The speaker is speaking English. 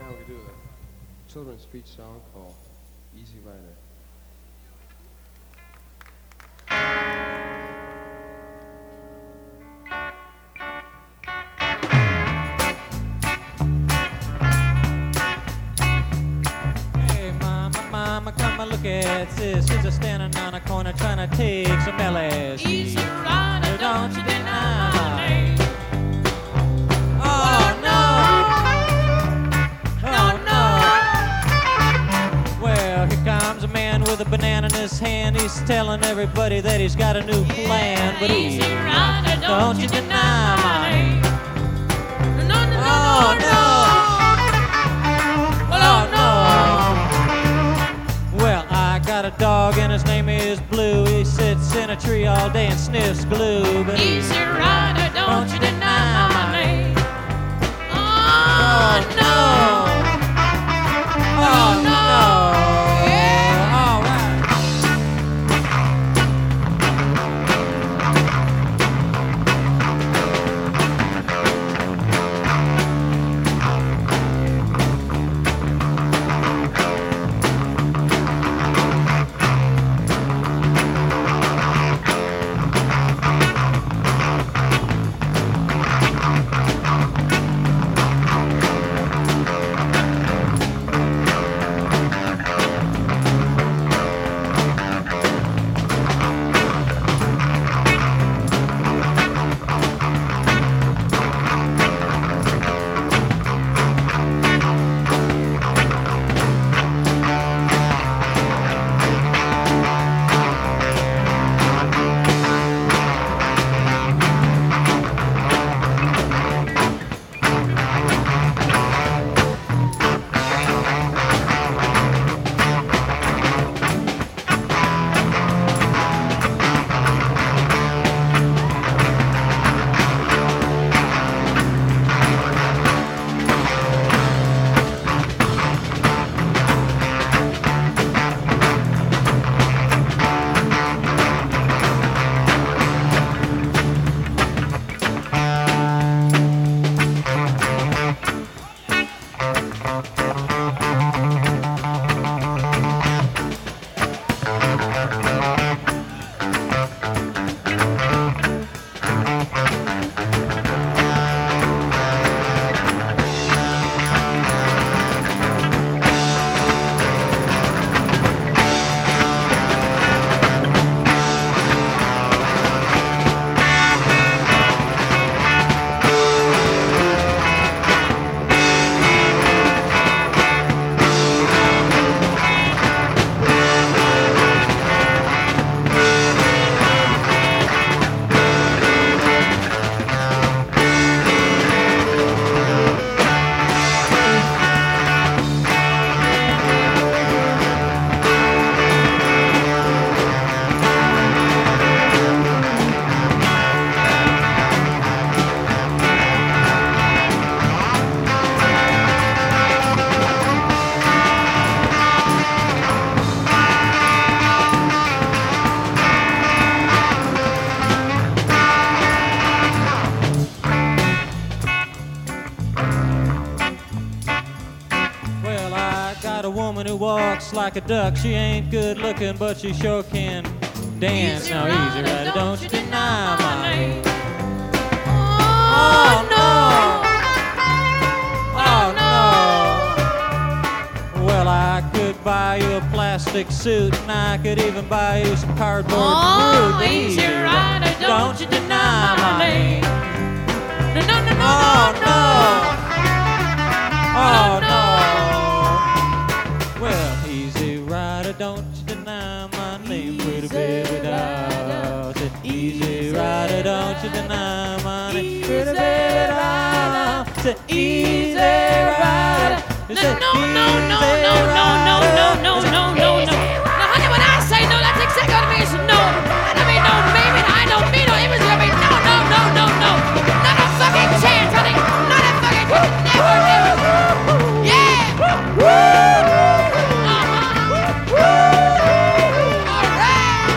now we do a children's speech song called Easy Rider. Mama, come and look at this. She's a standing on a corner trying to take some LSD. Easy rider, don't you deny my name. Oh no! No, no. Well, here comes a man with a banana in his hand. He's telling everybody that he's got a new plan. But Easy rider, don't you deny my name. No, no, no, Oh no, no! Oh, no. Well, I got a dog and his name is Blue. He sits in a tree all day and sniffs glue. But Easy rider, don't you deny my name. Oh, no. Oh no! Yeah. All right. Well, I got a woman who walks like a duck. She ain't good looking, but she sure can dance. Now easy rider, don't you deny my name. Oh, no. Oh no! Well, I could buy you a plastic suit, and I could even buy you some cardboard Oh, fruit. easy rider, don't you deny my name. No, no, no, Oh no, no. Oh no. no! Well, easy rider, don't you deny my name, pretty baby doll. Say, easy rider, don't you deny my name, pretty baby doll. Say, easy rider. No, no, no, no, no, no, no, no, no, no, no, no. Now, honey, when I say no, that's exactly what I mean. It's no. I don't mean no, maybe. I don't mean no. It was I mean no, no, no, no, no. Not a fucking chance, honey. Not a fucking never, never. Yeah. All right.